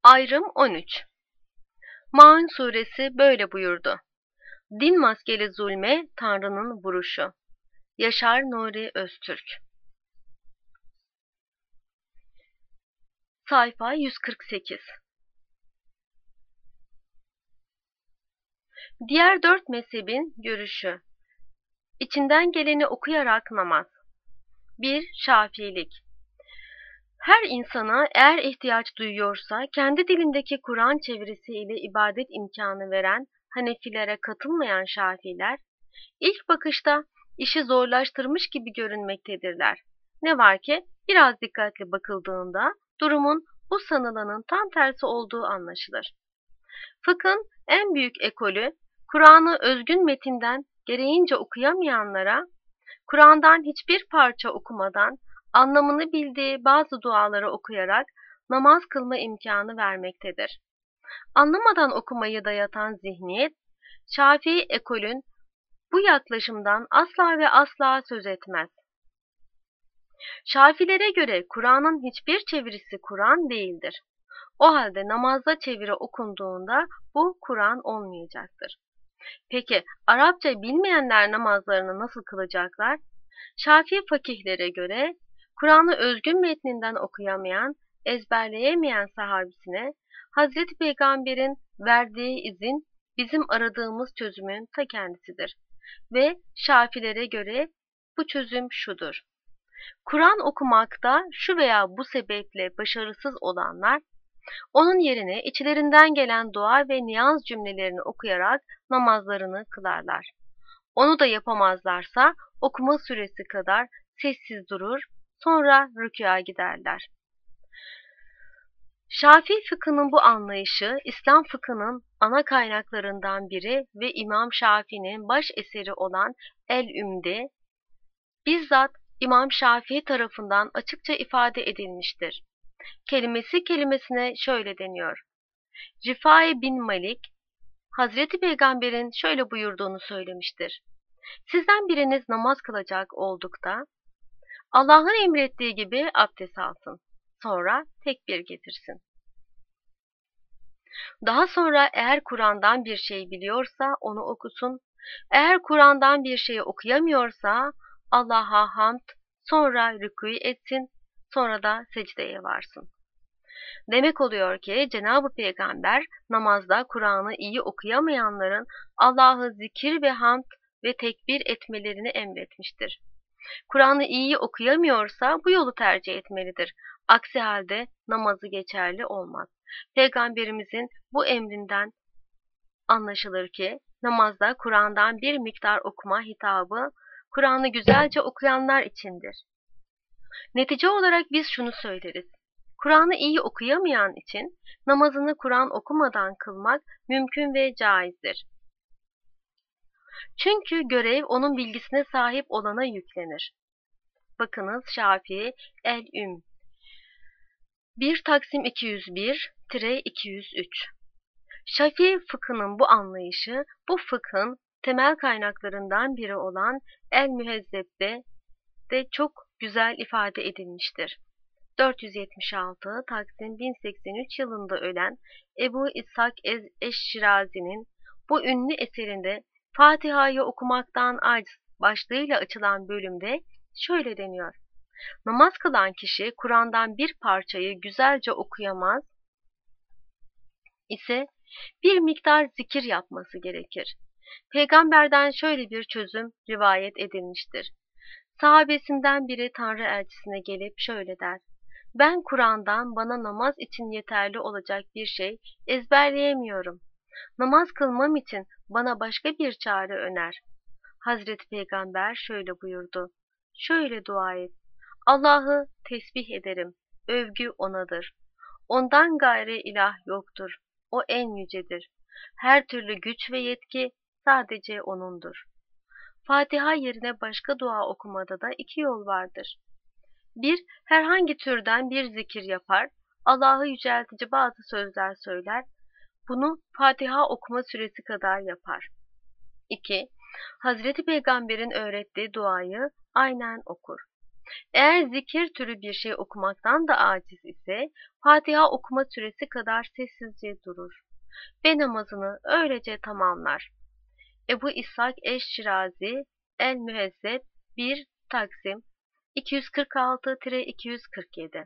Ayrım 13. Maun suresi böyle buyurdu. Din maskeli zulme Tanrı'nın vuruşu. Yaşar Nuri Öztürk. Sayfa 148. Diğer 4 mezhebin görüşü. İçinden geleni okuyarak namaz. 1. Şafiilik. Her insana eğer ihtiyaç duyuyorsa kendi dilindeki Kur'an çevirisiyle ibadet imkanı veren Hanefilere katılmayan Şafiiler, ilk bakışta işi zorlaştırmış gibi görünmektedirler. Ne var ki biraz dikkatli bakıldığında durumun bu sanılanın tam tersi olduğu anlaşılır. Fıkhın en büyük ekolü, Kur'an'ı özgün metinden gereğince okuyamayanlara, Kur'an'dan hiçbir parça okumadan anlamını bildiği bazı duaları okuyarak namaz kılma imkanı vermektedir. Anlamadan okumayı dayatan zihniyet, Şafii ekolün bu yaklaşımdan asla ve asla söz etmez. Şafilere göre Kur'an'ın hiçbir çevirisi Kur'an değildir. O halde namazda çeviri okunduğunda bu Kur'an olmayacaktır. Peki Arapça bilmeyenler namazlarını nasıl kılacaklar? Şafii fakihlere göre Kur'an'ı özgün metninden okuyamayan, ezberleyemeyen sahabisine Hazreti Peygamber'in verdiği izin bizim aradığımız çözümün ta kendisidir. Ve Şafilere göre bu çözüm şudur. Kur'an okumakta şu veya bu sebeple başarısız olanlar, onun yerine içlerinden gelen dua ve niyaz cümlelerini okuyarak namazlarını kılarlar. Onu da yapamazlarsa okuma süresi kadar sessiz durur, sonra rükûa giderler. Şafii fıkhının bu anlayışı, İslam fıkhının ana kaynaklarından biri ve İmam Şafii'nin baş eseri olan El-Üm'de, bizzat İmam Şafii tarafından açıkça ifade edilmiştir. Kelimesi kelimesine şöyle deniyor. Rifai bin Malik, Hazreti Peygamber'in şöyle buyurduğunu söylemiştir. Sizden biriniz namaz kılacak oldukta, Allah'ın emrettiği gibi abdest alsın. Sonra tekbir getirsin. Daha sonra eğer Kur'an'dan bir şey biliyorsa onu okusun. Eğer Kur'an'dan bir şey okuyamıyorsa Allah'a hamd, sonra rükû etsin, sonra da secdeye varsın. Demek oluyor ki Cenab-ı Peygamber namazda Kur'an'ı iyi okuyamayanların Allah'ı zikir ve hamd ve tekbir etmelerini emretmiştir. Kur'an'ı iyi okuyamıyorsa bu yolu tercih etmelidir. Aksi halde namazı geçerli olmaz. Peygamberimizin bu emrinden anlaşılır ki namazda Kur'an'dan bir miktar okuma hitabı Kur'an'ı güzelce okuyanlar içindir. Netice olarak biz şunu söyleriz. Kur'an'ı iyi okuyamayan için namazını Kur'an okumadan kılmak mümkün ve caizdir. Çünkü görev onun bilgisine sahip olana yüklenir. Bakınız Şafii El-Üm 1 Taksim 201-203. Şafii fıkhının bu anlayışı, bu fıkhın temel kaynaklarından biri olan El-Mühezzeb'de de çok güzel ifade edilmiştir. 476 Taksim 1083 yılında ölen Ebu İshak Eş-Şirazi'nin bu ünlü eserinde Fatiha'yı okumaktan aciz başlığıyla açılan bölümde şöyle deniyor. Namaz kılan kişi Kur'an'dan bir parçayı güzelce okuyamaz ise bir miktar zikir yapması gerekir. Peygamberden şöyle bir çözüm rivayet edilmiştir. Sahabesinden biri Tanrı elçisine gelip şöyle der. Ben Kur'an'dan bana namaz için yeterli olacak bir şey ezberleyemiyorum. Namaz kılmam için bana başka bir çare öner. Hazreti Peygamber şöyle buyurdu. Şöyle dua et. Allah'ı tesbih ederim. Övgü O'nadır. Ondan gayrı ilah yoktur. O en yücedir. Her türlü güç ve yetki sadece O'nundur. Fatiha yerine başka dua okumada da 2 yol vardır. Bir, herhangi türden bir zikir yapar, Allah'ı yüceltici bazı sözler söyler, bunu Fatiha okuma süresi kadar yapar. 2. Hazreti Peygamber'in öğrettiği duayı aynen okur. Eğer zikir türü bir şey okumaktan da aciz ise Fatiha okuma süresi kadar sessizce durur ve namazını öylece tamamlar. Ebu İshak Eş-Şirazi El-Mühezzeb 1 Taksim 246-247.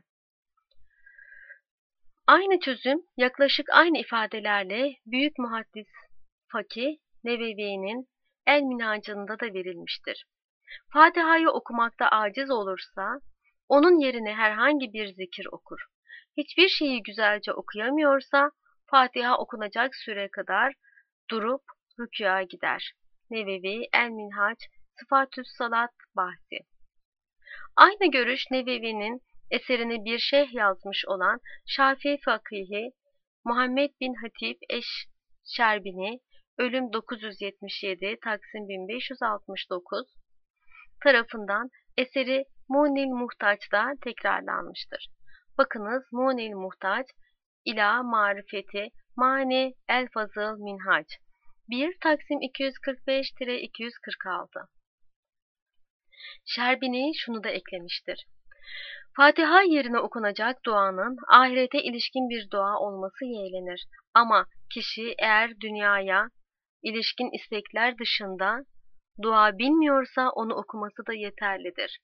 Aynı çözüm yaklaşık aynı ifadelerle büyük muhaddis Fakih Nevevi'nin El-Minhac'ında da verilmiştir. Fatiha'yı okumakta aciz olursa onun yerine herhangi bir zikir okur. Hiçbir şeyi güzelce okuyamıyorsa Fatiha okunacak süre kadar durup rükûa gider. Nevevi El-Minhac Sıfatü's Salat bahsi. Aynı görüş Nevevi'nin eserini bir şeyh yazmış olan Şafii fakihi Muhammed bin Hatip Eş-Şerbini ölüm 977 Taksim 1569 tarafından eseri Mu'nil Muhtaç'ta tekrarlanmıştır. Bakınız Mu'nil Muhtaç İlâ Marifeti Mani El-Fazıl Minhac 1 Taksim 245-246. Şerbini şunu da eklemiştir. Fatiha yerine okunacak duanın ahirete ilişkin bir dua olması yeğlenir. Ama kişi eğer dünyaya ilişkin istekler dışında dua bilmiyorsa onu okuması da yeterlidir.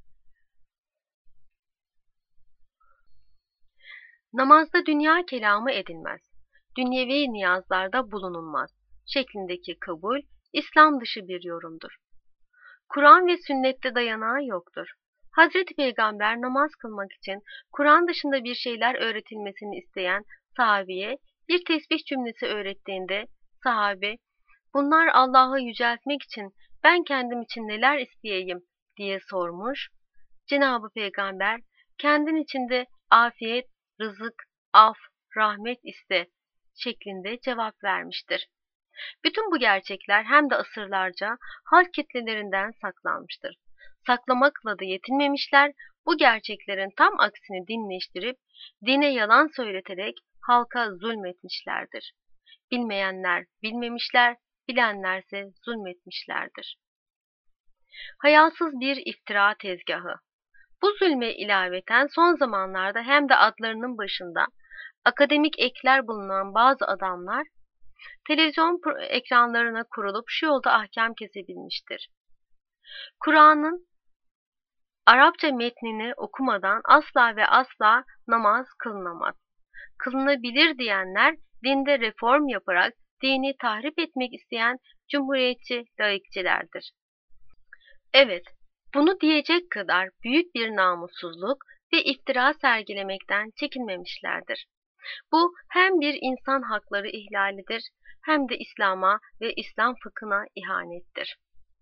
Namazda dünya kelamı edilmez, dünyevi niyazlarda bulunulmaz şeklindeki kabul, İslam dışı bir yorumdur. Kur'an ve sünnette dayanağı yoktur. Hazreti Peygamber namaz kılmak için Kur'an dışında bir şeyler öğretilmesini isteyen sahabiye bir tesbih cümlesi öğrettiğinde sahabe, bunlar Allah'ı yüceltmek için ben kendim için neler isteyeyim diye sormuş. Cenab-ı Peygamber kendin içinde afiyet, rızık, af, rahmet iste şeklinde cevap vermiştir. Bütün bu gerçekler hem de asırlarca halk kitlelerinden saklanmıştır. Saklamakla da yetinmemişler, bu gerçeklerin tam aksini dinleştirip, dine yalan söyleterek halka zulmetmişlerdir. Bilmeyenler bilmemişler, bilenlerse zulmetmişlerdir. Hayasız bir iftira tezgahı. Bu zulme ilaveten son zamanlarda hem de adlarının başında akademik ekler bulunan bazı adamlar televizyon ekranlarına kurulup şu yolda ahkam kesebilmiştir. Kur'an'ın Arapça metnini okumadan asla ve asla namaz kılınamaz. Kılınabilir diyenler dinde reform yaparak dini tahrip etmek isteyen cumhuriyetçi laikçilerdir. Evet, bunu diyecek kadar büyük bir namussuzluk ve iftira sergilemekten çekinmemişlerdir. Bu hem bir insan hakları ihlalidir hem de İslam'a ve İslam fıkhına ihanettir.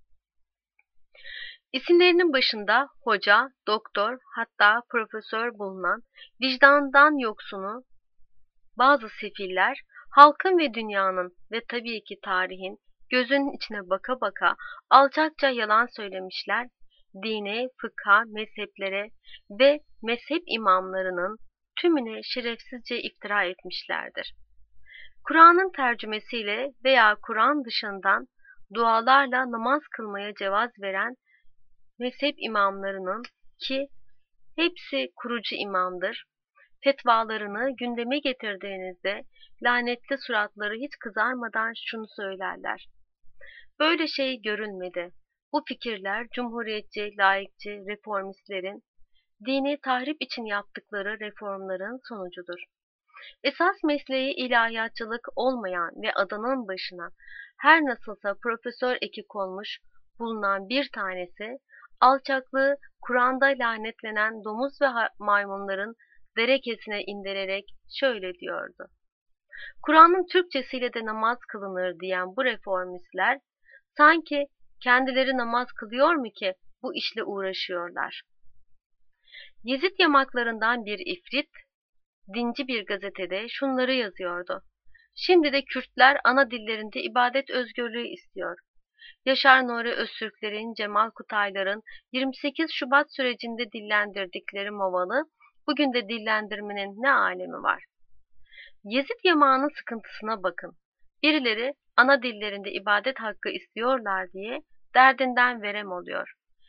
İsimlerinin başında hoca, doktor, hatta profesör bulunan vicdandan yoksunu bazı sefiller, halkın ve dünyanın ve tabii ki tarihin gözünün içine baka baka alçakça yalan söylemişler, dine, fıkha, mezheplere ve mezhep imamlarının tümüne şerefsizce iftira etmişlerdir. Kur'an'ın tercümesiyle veya Kur'an dışından dualarla namaz kılmaya cevaz veren mezhep imamlarının ki hepsi kurucu imamdır, fetvalarını gündeme getirdiğinizde lanetli suratları hiç kızarmadan şunu söylerler. Böyle şey görülmedi. Bu fikirler cumhuriyetçi, laikçi, reformistlerin dini tahrip için yaptıkları reformların sonucudur. Esas mesleği ilahiyatçılık olmayan ve adanın başına her nasılsa profesör eki konmuş bulunan bir tanesi, alçaklığı Kur'an'da lanetlenen domuz ve maymunların derekesine indirerek şöyle diyordu. Kur'an'ın Türkçesiyle de namaz kılınır diyen bu reformistler, sanki kendileri namaz kılıyor mu ki bu işle uğraşıyorlar? Yezid yamaklarından bir ifrit, dinci bir gazetede şunları yazıyordu. Şimdi de Kürtler ana dillerinde ibadet özgürlüğü istiyor. Yaşar Nuri Öztürklerin, Cemal Kutaylar'ın 28 Şubat sürecinde dillendirdikleri Movalı, bugün de dillendirmenin ne alemi var? Yezid yamağının sıkıntısına bakın. Birileri ana dillerinde ibadet hakkı istiyorlar diye derdinden verem oluyor.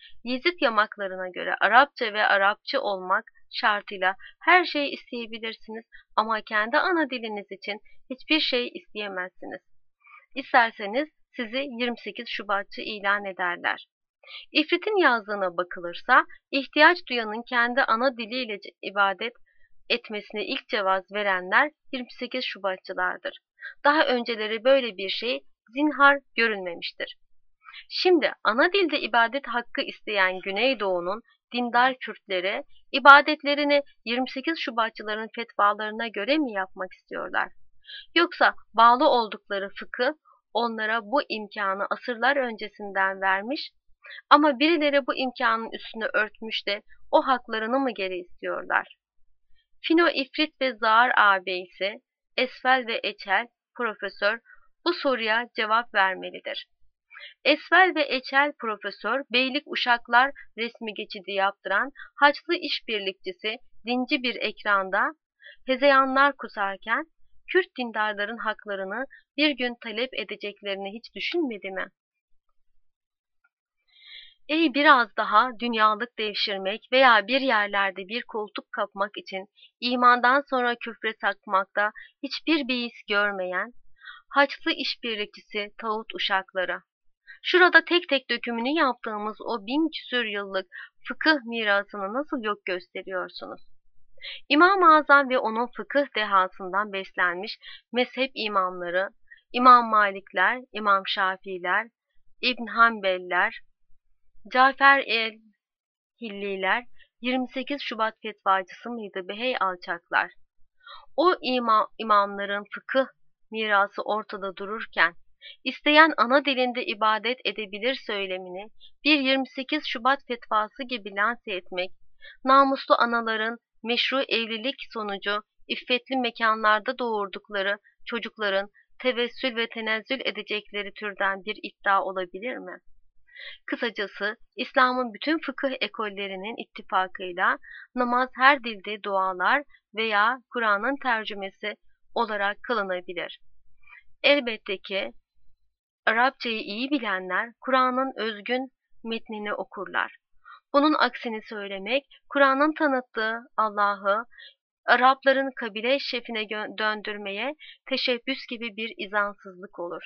Yezid yamaklarına göre Arapça ve Arapçı olmak şartıyla her şeyi isteyebilirsiniz ama kendi ana diliniz için hiçbir şey isteyemezsiniz. İsterseniz sizi 28 Şubatçı ilan ederler. İfrit'in yazdığına bakılırsa, ihtiyaç duyanın kendi ana diliyle ibadet etmesine ilk cevaz verenler 28 Şubatçılardır. Daha önceleri böyle bir şey zinhar görülmemiştir. Şimdi ana dilde ibadet hakkı isteyen Güneydoğu'nun dindar Kürtleri ibadetlerini 28 Şubatçıların fetvalarına göre mi yapmak istiyorlar? Yoksa bağlı oldukları fıkıh onlara bu imkanı asırlar öncesinden vermiş ama birileri bu imkanın üstünü örtmüş de o haklarını mı geri istiyorlar? Fino İfrit ve Zahar ağabeyisi, Esfel ve Eçel, profesör bu soruya cevap vermelidir. Esfel ve Eçel profesör, Beylik Uşaklar resmi geçidi yaptıran Haçlı işbirlikçisi dinci bir ekranda hezeyanlar kusarken, Kürt dindarların haklarını bir gün talep edeceklerini hiç düşünmedi mi? Ey biraz daha dünyalık devşirmek veya bir yerlerde bir koltuk kapmak için imandan sonra küfre sakmakta hiçbir beis görmeyen, Haçlı işbirlikçisi tağut uşakları. Şurada tek tek dökümünü yaptığımız o 1000 küsur yıllık fıkıh mirasını nasıl yok gösteriyorsunuz? İmam-ı Azam ve onun fıkıh dehasından beslenmiş mezhep imamları, İmam Malikler, İmam Şafiiler, İbn Hanbeliler, Cafer el-Hilliler, 28 Şubat fetvacısı mıydı be hey alçaklar? O imamların fıkıh mirası ortada dururken, isteyen ana dilinde ibadet edebilir söylemini bir 28 Şubat fetvası gibi lanse etmek, namuslu anaların meşru evlilik sonucu iffetli mekanlarda doğurdukları çocukların tevessül ve tenezzül edecekleri türden bir iddia olabilir mi? Kısacası İslam'ın bütün fıkıh ekollerinin ittifakıyla namaz her dilde dualar veya Kur'an'ın tercümesi olarak kılınabilir. Elbette ki Arapçayı iyi bilenler Kur'an'ın özgün metnini okurlar. Bunun aksini söylemek, Kur'an'ın tanıttığı Allah'ı Arapların kabile şefine döndürmeye teşebbüs gibi bir izansızlık olur.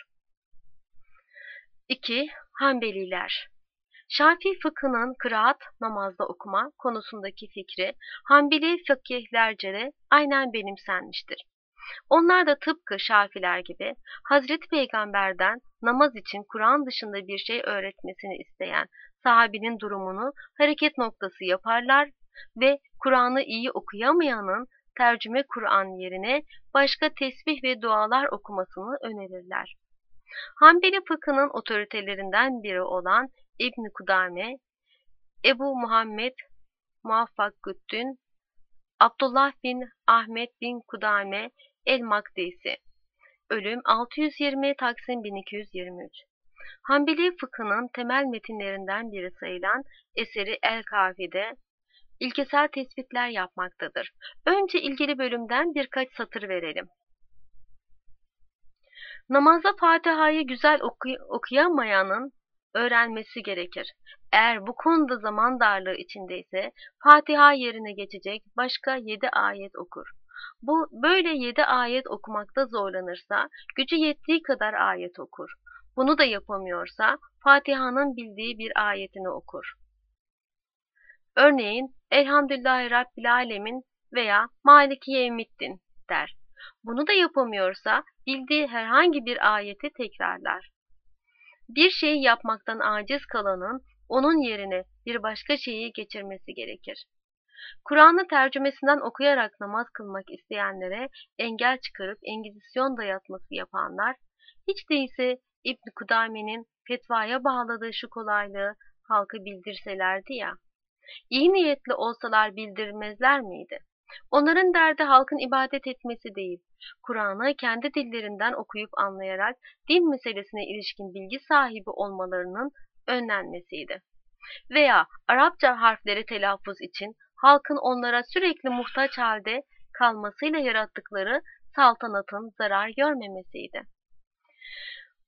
2. Hanbeliler. Şafii fıkhının kıraat namazda okuma konusundaki fikri Hanbeli fakihlerce de aynen benimsenmiştir. Onlar da tıpkı Şafiler gibi Hazreti Peygamber'den namaz için Kur'an dışında bir şey öğretmesini isteyen sahabinin durumunu hareket noktası yaparlar ve Kur'an'ı iyi okuyamayanın tercüme Kur'an yerine başka tesbih ve dualar okumasını önerirler. Hanbeli fıkhının otoritelerinden biri olan İbn Kudame, Ebu Muhammed Muvaffaküddin, Abdullah bin Ahmet bin Kudame el-Makdisi, ölüm 620 Taksim 1223. Hanbeli fıkhının temel metinlerinden biri sayılan eseri El-Kafi'de ilkesel tespitler yapmaktadır. Önce ilgili bölümden birkaç satır verelim. Namazda Fatiha'yı güzel okuyamayanın öğrenmesi gerekir. Eğer bu konuda zaman darlığı içindeyse Fatiha yerine geçecek başka 7 ayet okur. Böyle 7 ayet okumakta zorlanırsa gücü yettiği kadar ayet okur. Bunu da yapamıyorsa Fatiha'nın bildiği bir ayetini okur. Örneğin Elhamdülillahi Rabbil Alemin veya Maliki Yevmiddin der. Bunu da yapamıyorsa bildiği herhangi bir ayeti tekrarlar. Bir şeyi yapmaktan aciz kalanın onun yerine bir başka şeyi geçirmesi gerekir. Kur'an'ı tercümesinden okuyarak namaz kılmak isteyenlere engel çıkarıp Engizisyon dayatması yapanlar, hiç değilse İbn Kudame'nin fetvaya bağladığı şu kolaylığı halka bildirselerdi ya, iyi niyetli olsalar bildirmezler miydi? Onların derdi halkın ibadet etmesi değil, Kur'an'ı kendi dillerinden okuyup anlayarak din meselesine ilişkin bilgi sahibi olmalarının önlenmesiydi. Veya Arapça harfleri telaffuz için halkın onlara sürekli muhtaç halde kalmasıyla yarattıkları saltanatın zarar görmemesiydi.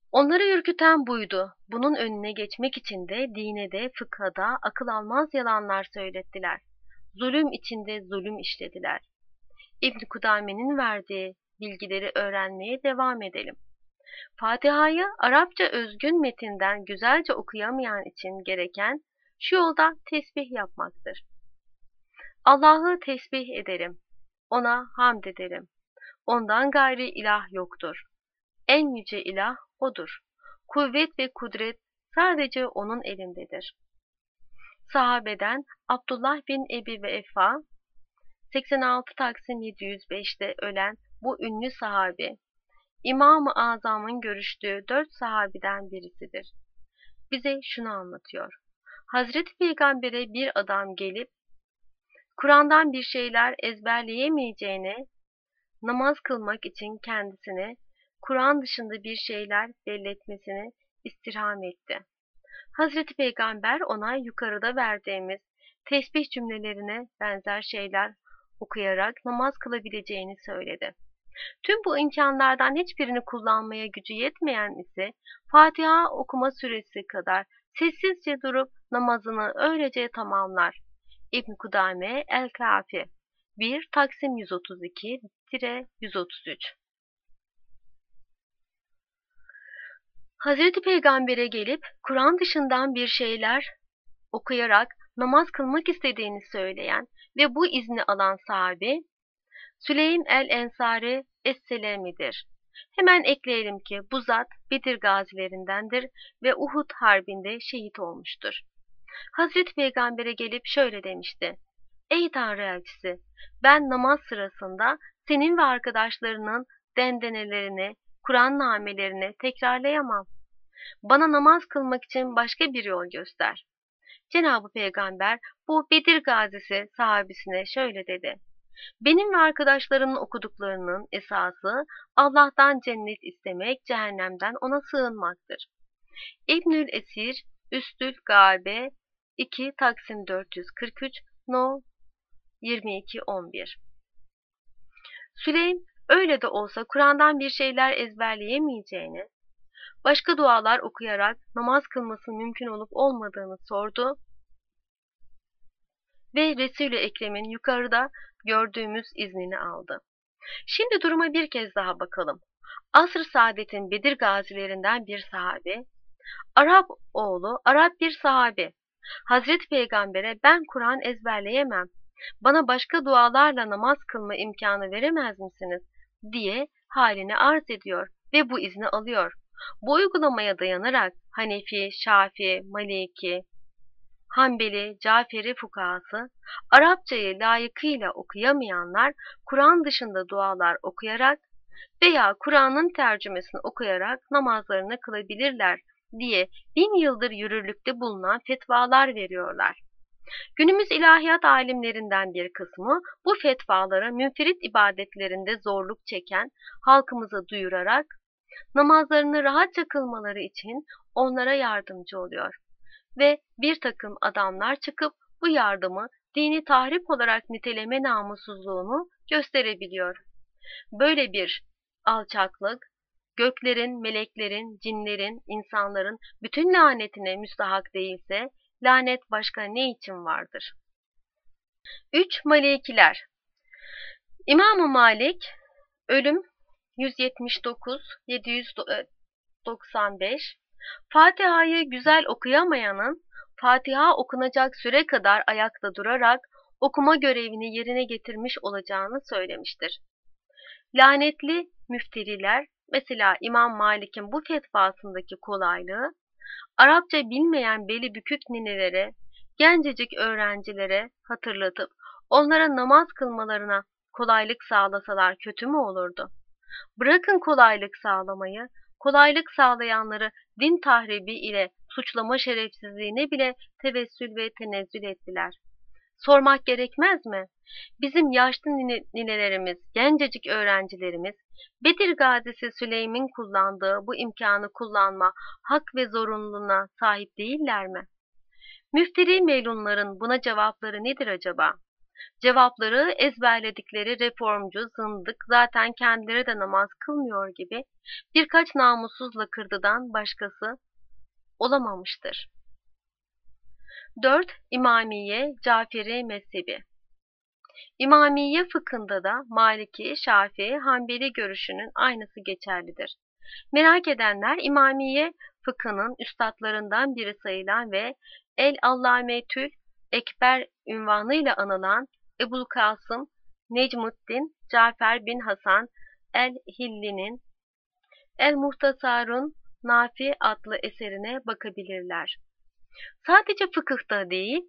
Onları ürküten buydu. Bunun önüne geçmek için de dine de fıkha da akıl almaz yalanlar söylettiler. Zulüm içinde zulüm işlediler. İbn Kudame'nin verdiği bilgileri öğrenmeye devam edelim. Fatiha'yı Arapça özgün metinden güzelce okuyamayan için gereken şu yolda tesbih yapmaktır. Allah'ı tesbih ederim, ona hamd ederim. Ondan gayri ilah yoktur. En yüce ilah O'dur. Kuvvet ve kudret sadece O'nun elindedir. Sahabeden Abdullah bin Ebi Vefa, 86 Taksim 705'te ölen bu ünlü sahabi, İmam-ı Azam'ın görüştüğü 4 sahabiden birisidir. Bize şunu anlatıyor. Hazreti Peygamber'e bir adam gelip, Kur'an'dan bir şeyler ezberleyemeyeceğine, namaz kılmak için kendisine Kur'an dışında bir şeyler belletmesini istirham etti. Hazreti Peygamber ona yukarıda verdiğimiz tesbih cümlelerine benzer şeyler okuyarak namaz kılabileceğini söyledi. Tüm bu imkanlardan hiçbirini kullanmaya gücü yetmeyen ise Fatiha okuma süresi kadar sessizce durup namazını öylece tamamlar. İbn Kudame El-Kafi 1 Taksim 132-133. Hazreti Peygamber'e gelip Kur'an dışından bir şeyler okuyarak namaz kılmak istediğini söyleyen ve bu izni alan sahabe Süleym el-Ensari Es-Selemi'dir. Hemen ekleyelim ki bu zat Bedir gazilerindendir ve Uhud harbinde şehit olmuştur. Hazreti Peygamber'e gelip şöyle demişti. Ey Tanrı elçisi, ben namaz sırasında senin ve arkadaşlarının dendenelerini, Kur'an namelerini tekrarlayamam. Bana namaz kılmak için başka bir yol göster. Cenab-ı Peygamber bu Bedir gazisi sahabisine şöyle dedi. Benim ve arkadaşlarımın okuduklarının esası Allah'tan cennet istemek, cehennemden ona sığınmaktır. İbnül Esir, Üstül Gabe 2 Taksim 443 No 22-11. Süleym öyle de olsa Kur'an'dan bir şeyler ezberleyemeyeceğini, başka dualar okuyarak namaz kılmasının mümkün olup olmadığını sordu ve Resul-i Ekrem'in yukarıda gördüğümüz iznini aldı. Şimdi duruma bir kez daha bakalım. Asr-ı Saadet'in Bedir gazilerinden bir sahabe, Arap oğlu, Arap bir sahabe, Hazreti Peygamber'e ben Kur'an ezberleyemem, bana başka dualarla namaz kılma imkanı veremez misiniz diye halini arz ediyor ve bu izni alıyor. Bu uygulamaya dayanarak Hanefi, Şafii, Maliki, Hanbeli, Caferi fukahası, Arapçayı layıkıyla okuyamayanlar Kur'an dışında dualar okuyarak veya Kur'an'ın tercümesini okuyarak namazlarını kılabilirler diye 1000 yıldır yürürlükte bulunan fetvalar veriyorlar. Günümüz ilahiyat alimlerinden bir kısmı bu fetvalara münferit ibadetlerinde zorluk çeken halkımıza duyurarak namazlarını rahatça kılmaları için onlara yardımcı oluyor. Ve bir takım adamlar çıkıp bu yardımı dini tahrip olarak niteleme namussuzluğunu gösterebiliyor. Böyle bir alçaklık, göklerin, meleklerin, cinlerin, insanların bütün lanetine müstahak değilse, lanet başka ne için vardır? 3 Malikiler. İmam-ı Malik, ölüm 179-795, Fatiha'yı güzel okuyamayanın Fatiha okunacak süre kadar ayakta durarak okuma görevini yerine getirmiş olacağını söylemiştir. Lanetli müfteriler, mesela İmam Malik'in bu fetvasındaki kolaylığı, Arapça bilmeyen beli bükük ninelere, gencecik öğrencilere hatırlatıp onlara namaz kılmalarına kolaylık sağlasalar kötü mü olurdu? Bırakın kolaylık sağlamayı, kolaylık sağlayanları din tahribi ile suçlama şerefsizliğine bile tevessül ve tenezzül ettiler. Sormak gerekmez mi? Bizim yaşlı ninelerimiz, gencecik öğrencilerimiz, Bedir gazisi Süleym'in kullandığı bu imkanı kullanma hak ve zorunluluğuna sahip değiller mi? Müfteri melunların buna cevapları nedir acaba? Cevapları ezberledikleri reformcu, zındık, zaten kendileri de namaz kılmıyor gibi birkaç namussuz lakırdıdan başkası olamamıştır. 4. İmamiye, Caferi mezhebi. İmamiye fıkhında da Maliki, Şafii, Hanbeli görüşünün aynısı geçerlidir. Merak edenler İmamiye fıkhının üstadlarından biri sayılan ve El-Allametül Ekber unvanıyla anılan Ebu'l-Kasım Necmuddin Cafer bin Hasan el-Hilli'nin El-Muhtasarun Nafi adlı eserine bakabilirler. Sadece fıkıhta değil,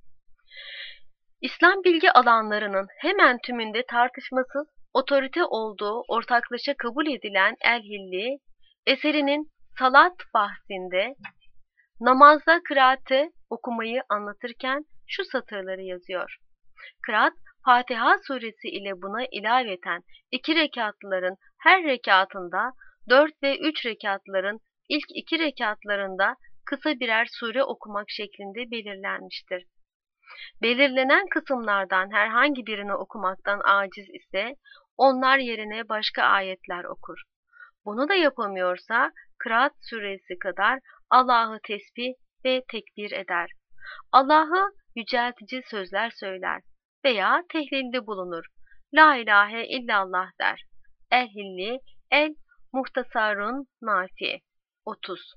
İslam bilgi alanlarının hemen tümünde tartışmasız otorite olduğu ortaklaşa kabul edilen El-Hilli, eserinin salat bahsinde namazda kıraatı okumayı anlatırken şu satırları yazıyor. Kıraat, Fatiha suresi ile buna ilaveten 2 rekatlıların her rekatında, 4 ve 3 rekatlıların ilk 2 rekatlarında kısa birer sure okumak şeklinde belirlenmiştir. Belirlenen kısımlardan herhangi birini okumaktan aciz ise onlar yerine başka ayetler okur. Bunu da yapamıyorsa Kıraat suresi kadar Allah'ı tesbih ve tekbir eder. Allah'ı yüceltici sözler söyler veya tehlilde bulunur. La ilahe illallah der. El-Hilli, El-Muhtasarun Nafi. 30.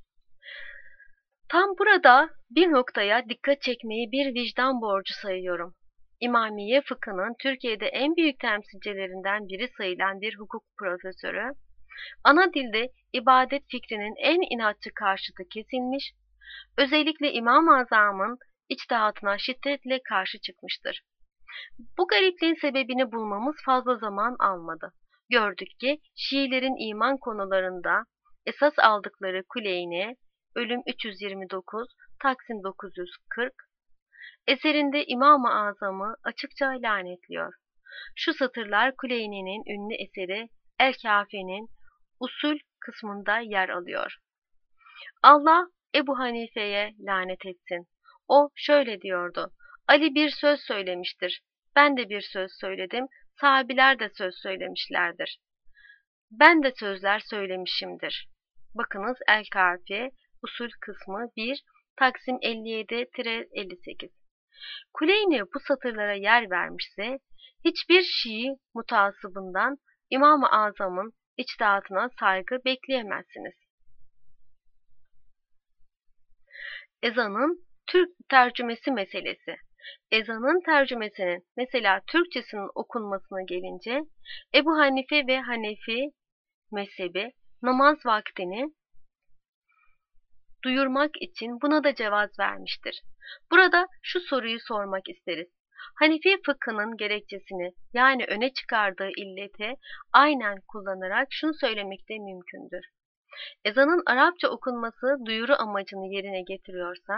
Tam burada bir noktaya dikkat çekmeyi bir vicdan borcu sayıyorum. İmamiye fıkhının Türkiye'de en büyük temsilcilerinden biri sayılan bir hukuk profesörü, ana dilde ibadet fikrinin en inatçı karşıtı kesilmiş, özellikle İmam-ı Azam'ın içtihatına şiddetle karşı çıkmıştır. Bu garipliğin sebebini bulmamız fazla zaman almadı. Gördük ki Şiilerin iman konularında esas aldıkları Kuleyni, Ölüm 329, Taksim 940, eserinde İmam-ı Azam'ı açıkça lanetliyor. Şu satırlar Kuleyni'nin ünlü eseri El-Kafi'nin usul kısmında yer alıyor. Allah Ebu Hanife'ye lanet etsin. O şöyle diyordu. Ali bir söz söylemiştir. Ben de bir söz söyledim. Sahabiler de söz söylemişlerdir. Ben de sözler söylemişimdir. Bakınız El-Kafi usul kısmı 1 Taksim 57-58. Kuleyni bu satırlara yer vermişse hiçbir Şii mutasıbından İmam-ı Azam'ın içtihatına saygı bekleyemezsiniz. Ezanın Türk tercümesi meselesi. Ezanın tercümesinin mesela Türkçesinin okunmasına gelince Ebu Hanife ve Hanefi mezhebi namaz vaktini duyurmak için buna da cevaz vermiştir. Burada şu soruyu sormak isteriz. Hanefi fıkhının gerekçesini yani öne çıkardığı illeti aynen kullanarak şunu söylemek de mümkündür. Ezanın Arapça okunması duyuru amacını yerine getiriyorsa,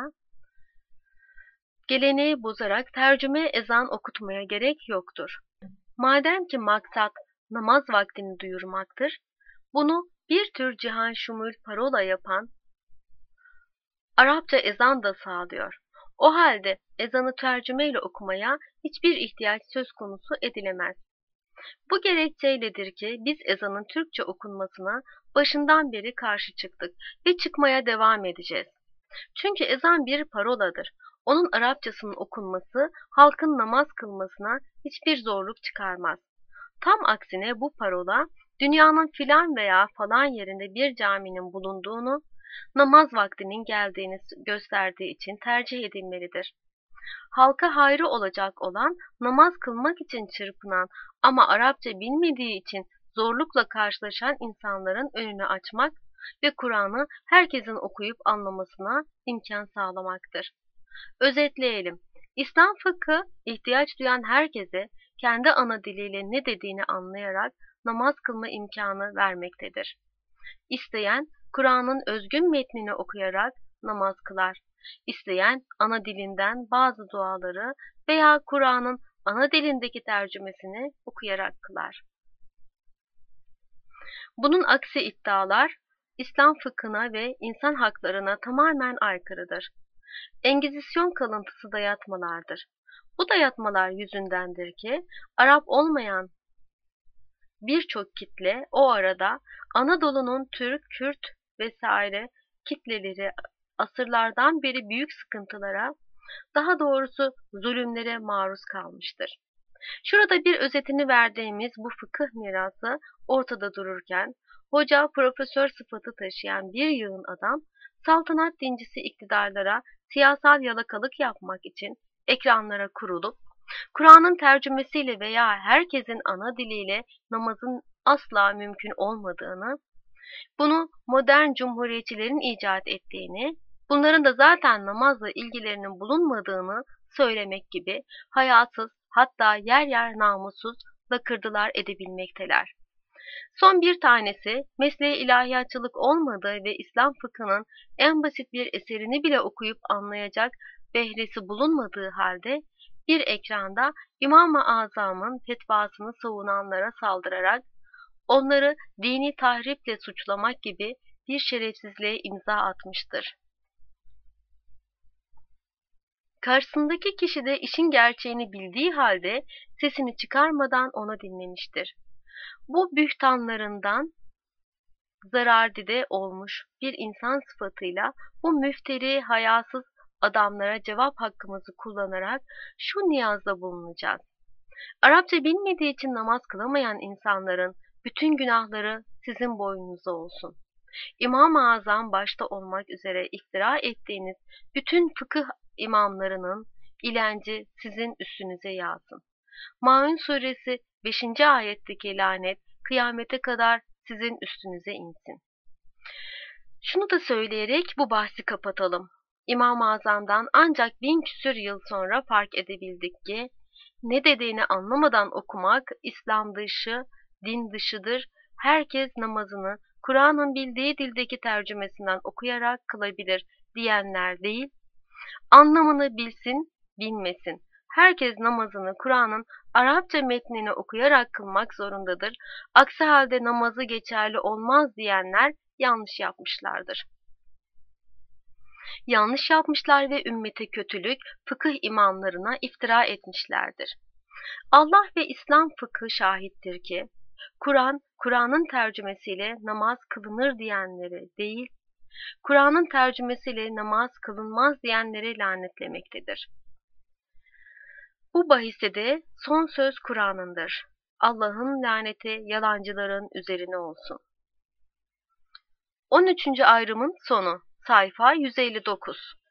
geleneği bozarak tercüme ezan okutmaya gerek yoktur. Madem ki maksat namaz vaktini duyurmaktır, bunu bir tür cihan şumul parola yapan Arapça ezan da sağlıyor. O halde ezanı tercümeyle okumaya hiçbir ihtiyaç söz konusu edilemez. Bu gerekçeyledir ki biz ezanın Türkçe okunmasına başından beri karşı çıktık ve çıkmaya devam edeceğiz. Çünkü ezan bir paroladır. Onun Arapçasının okunması halkın namaz kılmasına hiçbir zorluk çıkarmaz. Tam aksine bu parola dünyanın filan veya falan yerinde bir caminin bulunduğunu, namaz vaktinin geldiğini gösterdiği için tercih edilmelidir. Halka hayrı olacak olan, namaz kılmak için çırpınan ama Arapça bilmediği için zorlukla karşılaşan insanların önünü açmak ve Kur'an'ı herkesin okuyup anlamasına imkan sağlamaktır. Özetleyelim. İslam fıkhı ihtiyaç duyan herkese kendi ana diliyle ne dediğini anlayarak namaz kılma imkanı vermektedir. İsteyen Kur'an'ın özgün metnini okuyarak namaz kılar. İsteyen ana dilinden bazı duaları veya Kur'an'ın ana dilindeki tercümesini okuyarak kılar. Bunun aksi iddialar İslam fıkhına ve insan haklarına tamamen aykırıdır. Engizisyon kalıntısı dayatmalardır. Bu dayatmalar yüzündendir ki Arap olmayan birçok kitle o arada Anadolu'nun Türk, Kürt vesaire kitleleri asırlardan beri büyük sıkıntılara, daha doğrusu zulümlere maruz kalmıştır. Şurada bir özetini verdiğimiz bu fıkıh mirası ortada dururken, hoca profesör sıfatı taşıyan bir yığın adam, saltanat dincisi iktidarlara siyasal yalakalık yapmak için ekranlara kurulup, Kur'an'ın tercümesiyle veya herkesin ana diliyle namazın asla mümkün olmadığını, bunu modern cumhuriyetçilerin icat ettiğini, bunların da zaten namazla ilgilerinin bulunmadığını söylemek gibi hayatsız, hatta yer yer namussuz lakırdılar edebilmekteler. Son bir tanesi, mesleği ilahiyatçılık olmadığı ve İslam fıkhının en basit bir eserini bile okuyup anlayacak behresi bulunmadığı halde bir ekranda İmam-ı Azam'ın fetvasını savunanlara saldırarak onları dini tahriple suçlamak gibi bir şerefsizliğe imza atmıştır. Karşısındaki kişi de işin gerçeğini bildiği halde sesini çıkarmadan onu dinlemiştir. Bu bühtanlarından zarardide olmuş bir insan sıfatıyla bu müfteri, hayasız adamlara cevap hakkımızı kullanarak şu niyazda bulunacağız. Arapça bilmediği için namaz kılamayan insanların bütün günahları sizin boynunuza olsun. İmam-ı Azam başta olmak üzere iftira ettiğiniz bütün fıkıh imamlarının ilenci sizin üstünüze yağsın. Maun suresi 5. ayetteki lanet kıyamete kadar sizin üstünüze insin. Şunu da söyleyerek bu bahsi kapatalım. İmam-ı Azam'dan ancak 1000 küsur yıl sonra fark edebildik ki ne dediğini anlamadan okumak İslam dışı, din dışıdır. Herkes namazını Kur'an'ın bildiği dildeki tercümesinden okuyarak kılabilir diyenler değil, anlamını bilsin, bilmesin. Herkes namazını Kur'an'ın Arapça metnini okuyarak kılmak zorundadır. Aksi halde namazı geçerli olmaz diyenler yanlış yapmışlardır. Yanlış yapmışlar ve ümmete kötülük, fıkıh imamlarına iftira etmişlerdir. Allah ve İslam fıkhı şahittir ki, Kur'an'ın tercümesiyle namaz kılınır diyenleri değil, Kur'an'ın tercümesiyle namaz kılınmaz diyenleri lanetlemektedir. Bu bahiste de son söz Kur'an'ındır. Allah'ın laneti yalancıların üzerine olsun. 13. ayrımın sonu. Sayfa 159.